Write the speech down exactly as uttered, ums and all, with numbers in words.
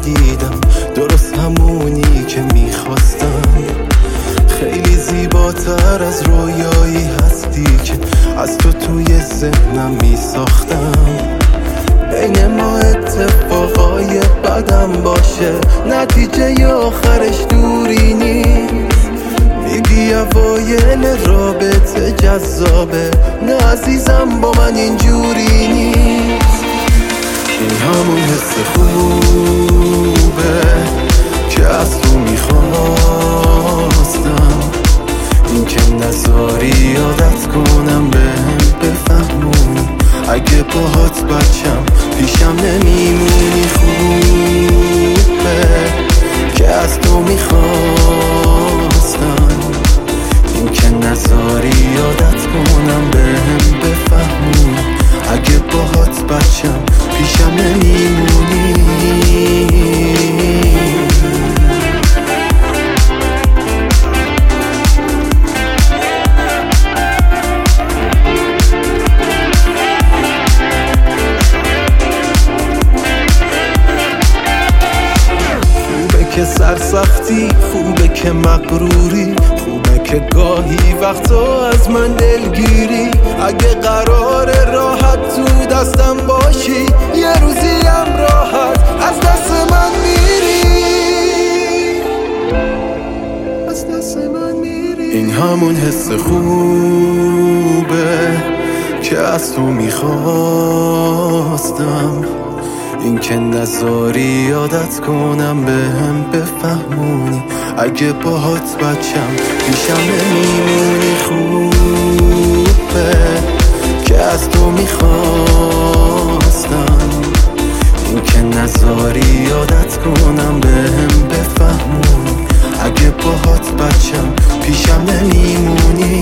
دیدم، درست همونی که میخواستم. خیلی زیباتر از رویایی هستی که از تو توی ذهنم میساختم. بین ما اتفاقای بدم باشه، نتیجه آخرش دوری نیست. میگی اوایل رابطه جذابه، نه عزیزم با من اینجوری نیست. این همون حس خوبه که از تو میخواستم، این که نذاری عادت کنم بهم بفهمونی. اگه باهات بچم پیشم نمیمونی. خوبه که از تو میخواستم، این که نذاری عادت کنم بهم بفهمونی. اگه باهات بچم پیشم نمیمونی. که سرسختی، خوبه که مغروری، خوبه که گاهی وقتا از من دلگیری. اگه قرار راحت تو دستم باشی، یه روزی هم راحت از دست من میری، از دست من میری. این همون حس خوبه که از تو میخواستم، این که نذاری عادت کنم بهم بفهمونی. اگه باهات بچم پیشم نمیمونی. خوبه که از تو میخواستم، این که نذاری عادت کنم بهم بفهمونی. اگه باهات بچم پیشم نمیمونی.